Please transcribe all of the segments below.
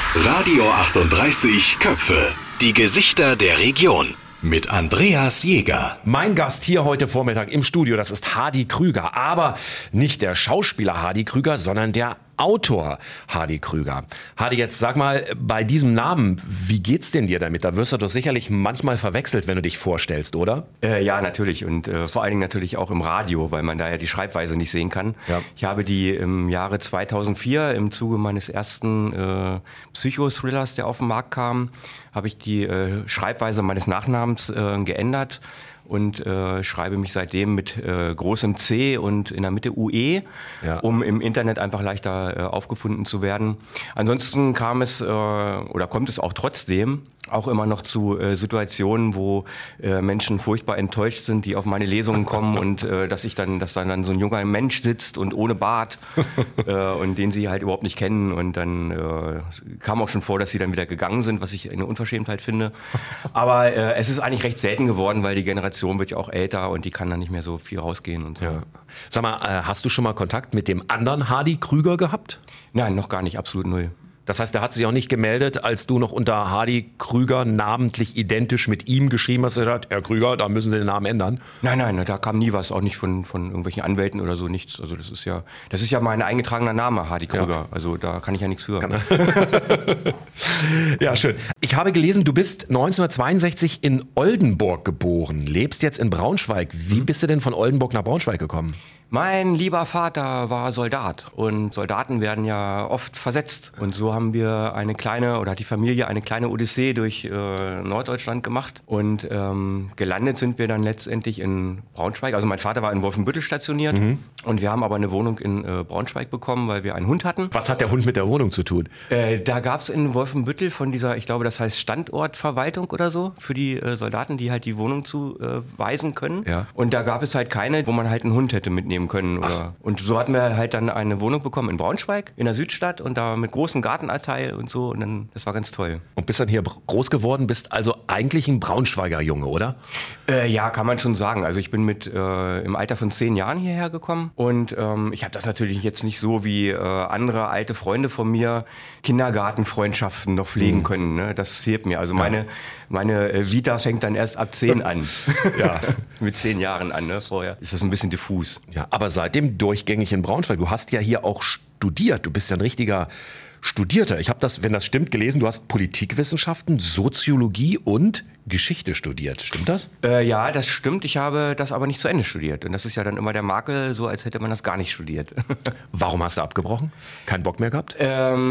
Radio 38 Köpfe. Die Gesichter der Region. Mit Andreas Jäger. Mein Gast hier heute Vormittag im Studio, das ist Hardy Krüger. Aber nicht der Schauspieler Hardy Krüger, sondern der Autor Hardy Krüger. Hardy, jetzt sag mal, bei diesem Namen, wie geht's denn dir damit? Da wirst du doch sicherlich manchmal verwechselt, wenn du dich vorstellst, oder? Ja, natürlich. Und vor allen Dingen natürlich auch im Radio, weil man da ja die Schreibweise nicht sehen kann. Ja. Ich habe die im Jahre 2004 im Zuge meines ersten Psychothrillers, der auf den Markt kam, habe ich die Schreibweise meines Nachnamens geändert. Und schreibe mich seitdem mit großem C und in der Mitte UE, um im Internet einfach leichter aufgefunden zu werden. Ansonsten kam es oder kommt es auch trotzdem auch immer noch zu Situationen, wo Menschen furchtbar enttäuscht sind, die auf meine Lesungen kommen und dass dann so ein junger Mensch sitzt und ohne Bart und den sie halt überhaupt nicht kennen. Und dann kam auch schon vor, dass sie dann wieder gegangen sind, was ich eine Unverschämtheit finde. Aber es ist eigentlich recht selten geworden, weil die Generation wird ja auch älter und die kann dann nicht mehr so viel rausgehen und so. Ja. Sag mal, hast du schon mal Kontakt mit dem anderen Hardy Krüger gehabt? Nein, noch gar nicht, absolut null. Das heißt, er hat sich auch nicht gemeldet, als du noch unter Hardy Krüger namentlich identisch mit ihm geschrieben hast, gesagt, Herr Krüger, da müssen Sie den Namen ändern? Nein, da kam nie was, auch nicht von irgendwelchen Anwälten oder so, nichts. Also das ist ja mein eingetragener Name, Hardy Krüger. Ja. Also da kann ich ja nichts für. Ja, schön. Ich habe gelesen, du bist 1962 in Oldenburg geboren, lebst jetzt in Braunschweig. Wie bist du denn von Oldenburg nach Braunschweig gekommen? Mein lieber Vater war Soldat und Soldaten werden ja oft versetzt. Und so haben wir die Familie eine kleine Odyssee durch Norddeutschland gemacht. Und gelandet sind wir dann letztendlich in Braunschweig. Also mein Vater war in Wolfenbüttel stationiert und wir haben aber eine Wohnung in Braunschweig bekommen, weil wir einen Hund hatten. Was hat der Hund mit der Wohnung zu tun? Da gab es in Wolfenbüttel von dieser, ich glaube, das heißt Standortverwaltung oder so, für die Soldaten, die halt die Wohnung zuweisen können. Ja. Und da gab es halt keine, wo man halt einen Hund hätte mitnehmen können. Und so hatten wir halt dann eine Wohnung bekommen in Braunschweig, in der Südstadt und da mit großem Gartenanteil und so und dann, das war ganz toll. Und bist dann hier groß geworden, bist also eigentlich ein Braunschweiger Junge, oder? Ja, kann man schon sagen. Also ich bin im Alter von 10 Jahren hierher gekommen und ich habe das natürlich jetzt nicht so wie andere alte Freunde von mir Kindergartenfreundschaften noch pflegen können. Ne? Das fehlt mir. Also meine Vita fängt dann erst ab 10 an. Ja. Mit 10 Jahren an, ne? Vorher ist das ein bisschen diffus. Ja, aber seitdem durchgängig in Braunschweig. Du hast ja hier auch studiert. Du bist ja ein richtiger Studierter. Ich habe das, wenn das stimmt, gelesen. Du hast Politikwissenschaften, Soziologie und Geschichte studiert. Stimmt das? Ja, das stimmt. Ich habe das aber nicht zu Ende studiert. Und das ist ja dann immer der Makel, so als hätte man das gar nicht studiert. Warum hast du abgebrochen? Keinen Bock mehr gehabt?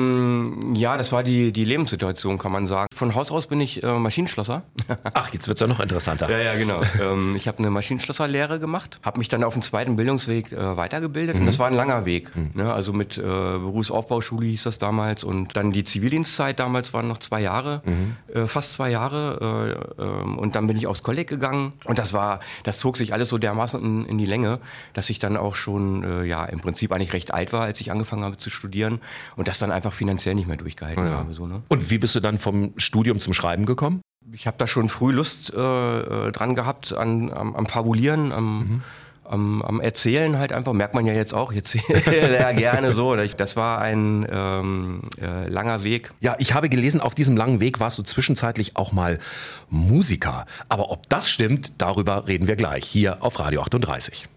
Ja, das war die Lebenssituation, kann man sagen. Von Haus aus bin ich Maschinenschlosser. Ach, jetzt wird's ja noch interessanter. Ja, genau. Ich habe eine Maschinenschlosserlehre gemacht, habe mich dann auf dem zweiten Bildungsweg weitergebildet. Und das war ein langer Weg. Ne? Also mit Berufsaufbauschule hieß das damals. Und dann die Zivildienstzeit damals waren noch 2 Jahre, fast 2 Jahre. Und dann bin ich aufs Kolleg gegangen und das zog sich alles so dermaßen in die Länge, dass ich dann auch schon im Prinzip eigentlich recht alt war, als ich angefangen habe zu studieren und das dann einfach finanziell nicht mehr durchgehalten habe. So, ne? Und wie bist du dann vom Studium zum Schreiben gekommen? Ich habe da schon früh Lust dran gehabt, am Fabulieren, am Erzählen halt einfach, merkt man ja jetzt auch, jetzt sehr gerne so. Das war ein langer Weg. Ja, ich habe gelesen, auf diesem langen Weg warst du zwischenzeitlich auch mal Musiker. Aber ob das stimmt, darüber reden wir gleich hier auf Radio 38.